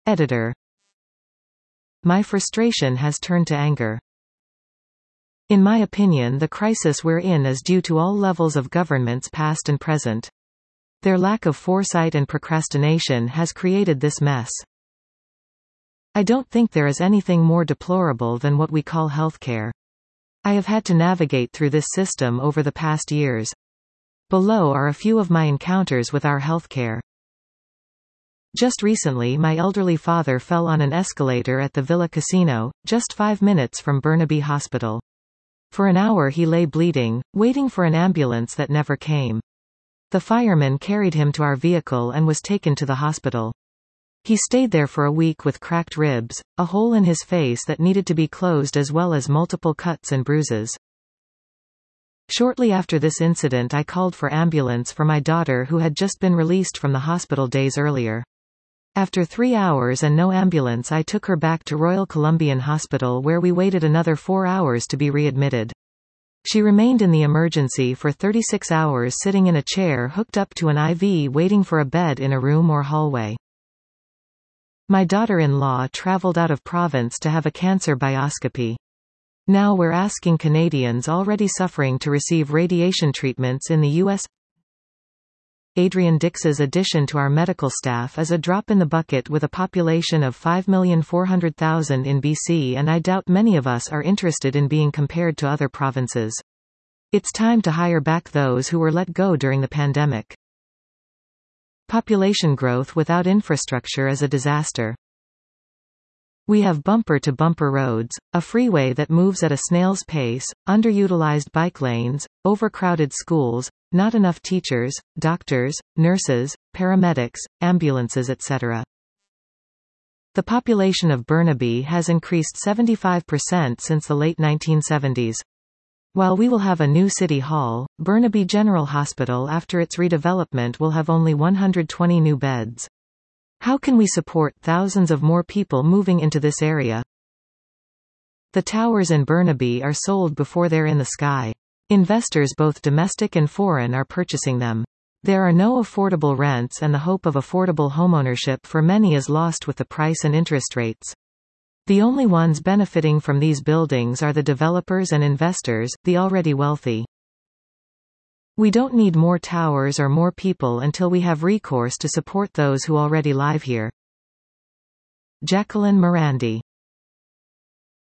Editor. My frustration has turned to anger. In my opinion, the crisis we're in is due to all levels of governments past and present. Their lack of foresight and procrastination has created this mess. I don't think there is anything more deplorable than what we call healthcare. I have had to navigate through this system over the past years. Below are a few of my encounters with our healthcare. Just recently, my elderly father fell on an escalator at the Villa Casino, just 5 minutes from Burnaby Hospital. For an hour he lay bleeding, waiting for an ambulance that never came. The fireman carried him to our vehicle and was taken to the hospital. He stayed there for a week with cracked ribs, a hole in his face that needed to be closed, as well as multiple cuts and bruises. Shortly after this incident, I called for ambulance for my daughter, who had just been released from the hospital days earlier. After 3 hours and no ambulance, I took her back to Royal Columbian Hospital, where we waited another 4 hours to be readmitted. She remained in the emergency for 36 hours, sitting in a chair hooked up to an IV, waiting for a bed in a room or hallway. My daughter-in-law traveled out of province to have a cancer biopsy. Now we're asking Canadians already suffering to receive radiation treatments in the U.S. Adrian Dix's addition to our medical staff is a drop in the bucket with a population of 5,400,000 in BC, and I doubt many of us are interested in being compared to other provinces. It's time to hire back those who were let go during the pandemic. Population growth without infrastructure is a disaster. We have bumper-to-bumper roads, a freeway that moves at a snail's pace, underutilized bike lanes, overcrowded schools, not enough teachers, doctors, nurses, paramedics, ambulances, etc. The population of Burnaby has increased 75% since the late 1970s. While we will have a new city hall, Burnaby General Hospital, after its redevelopment, will have only 120 new beds. How can we support thousands of more people moving into this area? The towers in Burnaby are sold before they're in the sky. Investors, both domestic and foreign, are purchasing them. There are no affordable rents, and the hope of affordable homeownership for many is lost with the price and interest rates. The only ones benefiting from these buildings are the developers and investors, the already wealthy. We don't need more towers or more people until we have recourse to support those who already live here. Jacqueline Morandi.